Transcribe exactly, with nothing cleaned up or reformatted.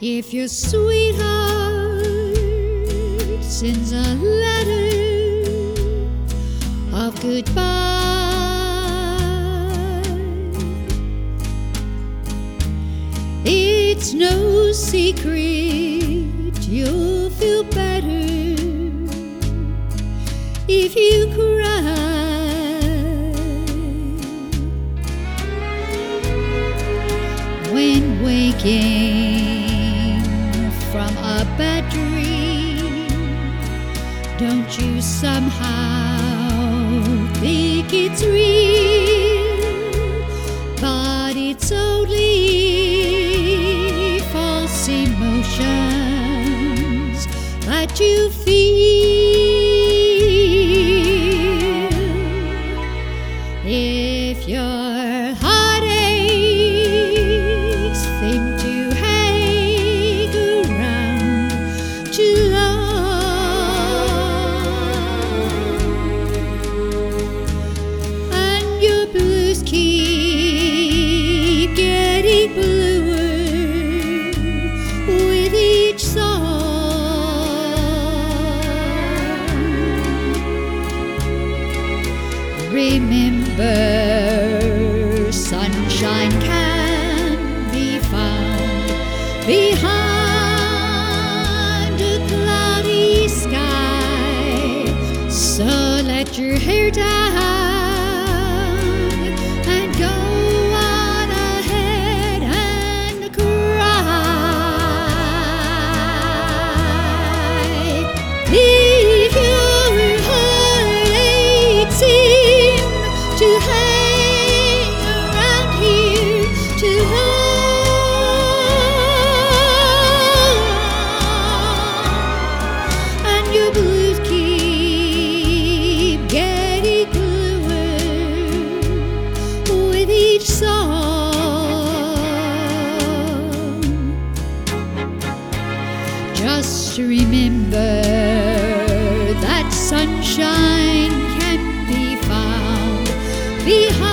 If your sweetheart sends a letter of goodbye, it's no secret you'll feel better if you cry. When waking from a bad dream, don't you somehow think it's real? But it's only false emotions that you feel. If your heartaches seem to hang around too long, and your blues keep getting bluer with each song, remember, sunshine can be found behind a cloudy sky. So let your hair down and go on ahead and cry. If your heartache seem to hang around here too long, and your blues keep getting bluer with each song, just remember that sunshine can be found behind